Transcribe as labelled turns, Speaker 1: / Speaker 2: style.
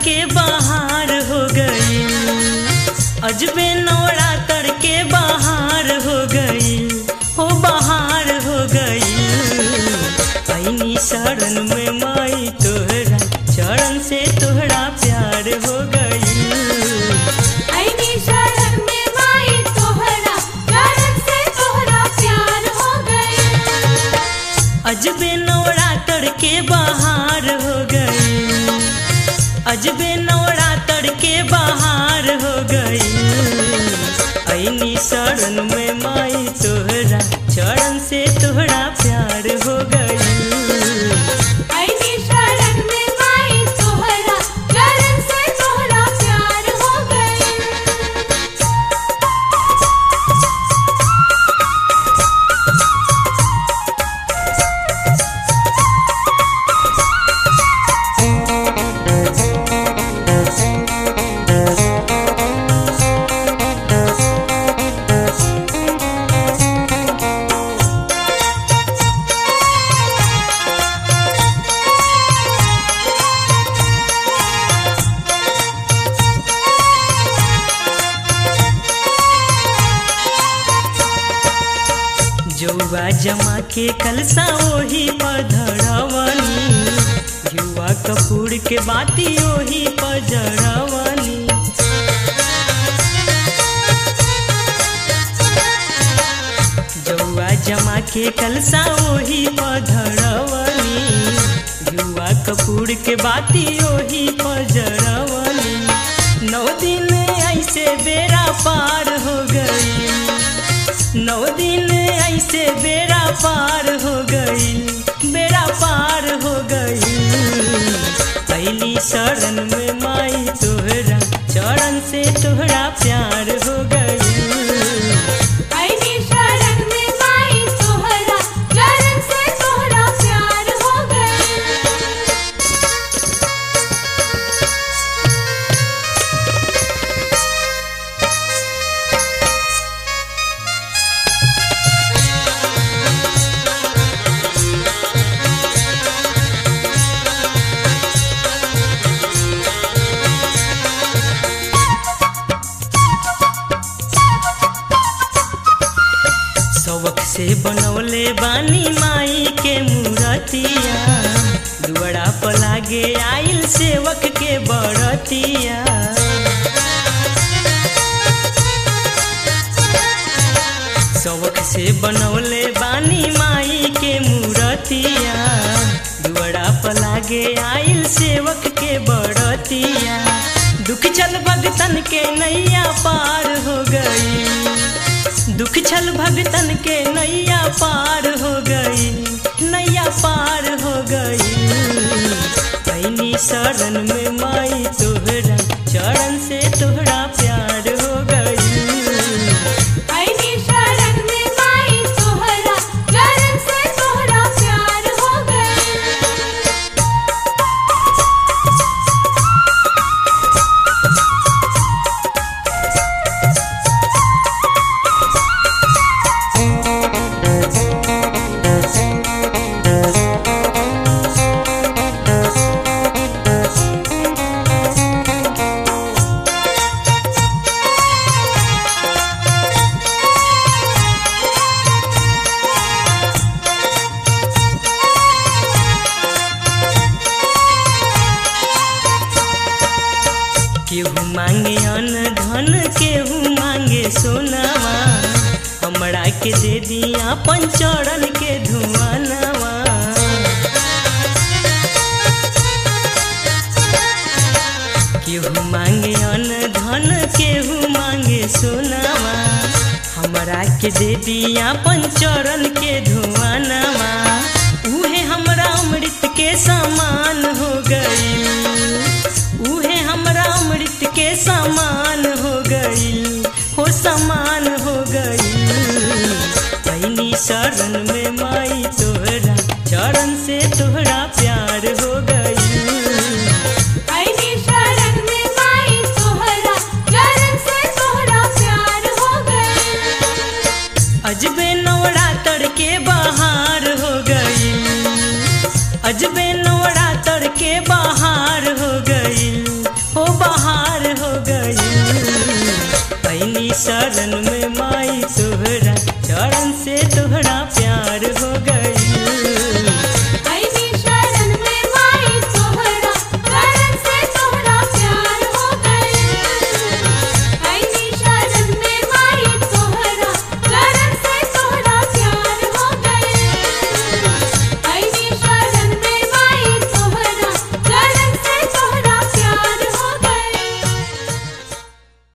Speaker 1: के बहार हो गई, अजबे नवरात्र के बहार हो गई, हो बहार हो गई। ऐनी शरण में माई तोहरा, चरण से तोहरा प्यार हो गई।
Speaker 2: ऐनी शरण में माई तोहरा, चरण से तोहरा प्यार हो गई।
Speaker 1: अजबे नवरात्र के बहार हो गई, अजबे नवरात्र के बहार हो गई। ऐनी शरण में माई तोहरा, चरण से तोहरा प्यार हो गई।
Speaker 2: ऐनी शरण में माई तोहरा, चरण से तोहरा प्यार हो गई।
Speaker 1: जौआ जमा के कलसा ओही पर धरवनी, युवा कपूर के बाती ओही पर जरवनी। जौआ जमा के कलसा ओही पर धरवनी, युवा कपूर के बाती ओही पर जरवनी। 9 दिन ऐसे बेड़ा पार हो गई, 9 दिन ऐसे बेड़ा पार हो गई, बेड़ा पार हो गई। ऐली शरण में माई तोहरा, चरण से तोहरा प्यार हो गई।
Speaker 2: ऐनी शरण में माई तोहरा, चरण से तोहरा प्यार हो गई।
Speaker 1: शौक से बनौले बानी माई के मूरतिया, दुआरा पर लागे आइल सेवक के बरतिया। शौक से बनौले बानी माई के मूरतिया, दुआरा पर लागे आइल सेवक के बरतिया। दुख चल भगतन के नैया पार हो गई, दुख छल भगतन के नैया पार हो गई, नैया पार हो गई। ऐनी शरण में माई तोहरा, चरण से तोहरा प्यार हो गई।
Speaker 2: ऐनी शरण में माई तोहरा, चरण से तोहरा प्यार हो गई।
Speaker 1: केहू मांगे अन्न धन, केहू मांगे सोनावा, हमरा के दे दिया अपन चरण के धुआनवा। केहू मांगे अन्न धन, केहू मांगे सोनावा, हमरा के दे दिया अपन चरण के धुआनवा। उहे हमरा अमृत के समान हो गई, उहे हमरा अमृत के समान हो गई, हो समान हो गई। ऐनी शरण में माई तोहरा, चरण से तोहरा प्यार हो गई।
Speaker 2: ऐनी शरण में माई तोहरा, चरण से तोहरा प्यार हो गई।
Speaker 1: अजबे नवरात्र के बहार हो गई, अजबे नवरात्र के बहार हो गई। शरण में माई तोहरा चरण से